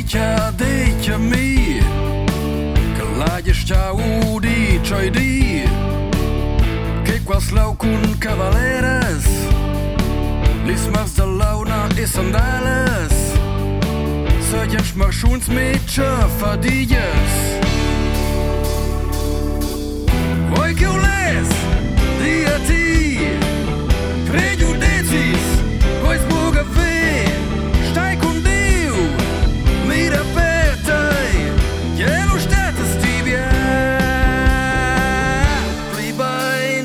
dice a me che l'hai stau dice ai di che qua slau con cavaleres lismas de launa e sandales Săgești mășunți mici fadilles Voi che ules dia ti prejudicis Voi sbuga ve stai con Dio mira per te che lo state stibia pli bain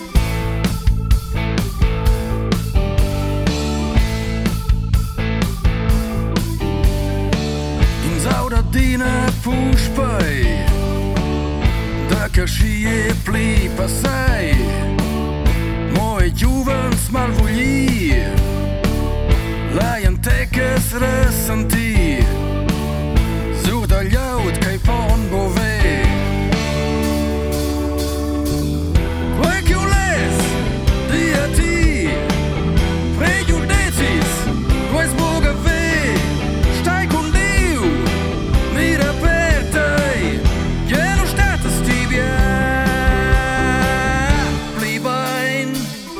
in sauda dina puspei da che scie pli passai moi juvens malvogli la anteques ressentir Zu da llaut che pon bove Quai che ules dia ti prejudicis Quai sbuga ve stai con Dio mira per te che lo state stibia pli bain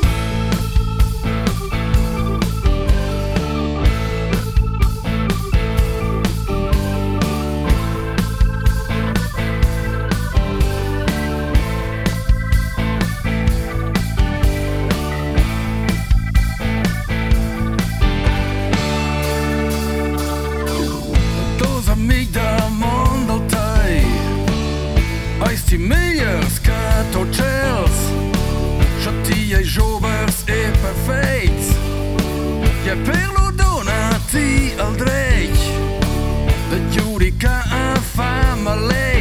Dos amic del món del tei Eis ti millors que tots els Xatia i joves e perfeits I per lo dona ti el dret de judicar a fama lei